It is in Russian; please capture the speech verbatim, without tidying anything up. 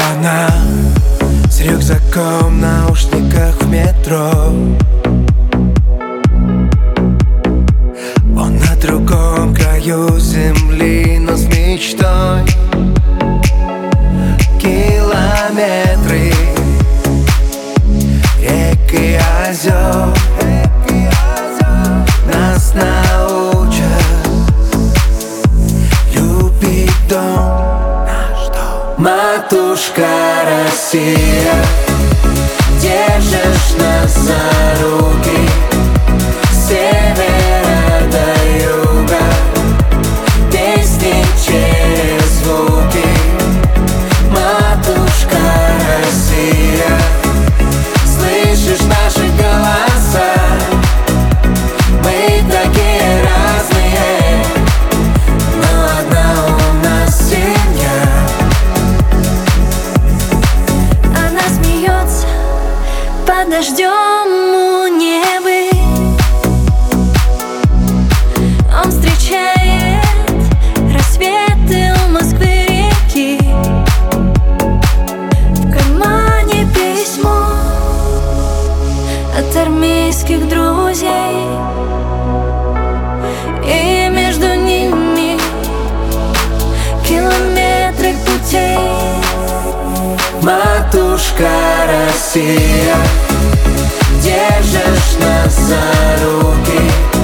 Она с рюкзаком в наушниках в метро. Он на другом краю земли, но с мечтой. Километры рек и озер нас научат любить дом. Матушка Россия, держишь нас за руки с севера до юга, песни через звуки. Матушка Россия, слышишь наши голоса? Мы такие разные, но одна у нас семья. Под дождем у Невы он встречает рассветы у Москвы реки. В кармане письмо от армейских друзей, и между ними километры путей. Матушка Россия, держишь нас за руки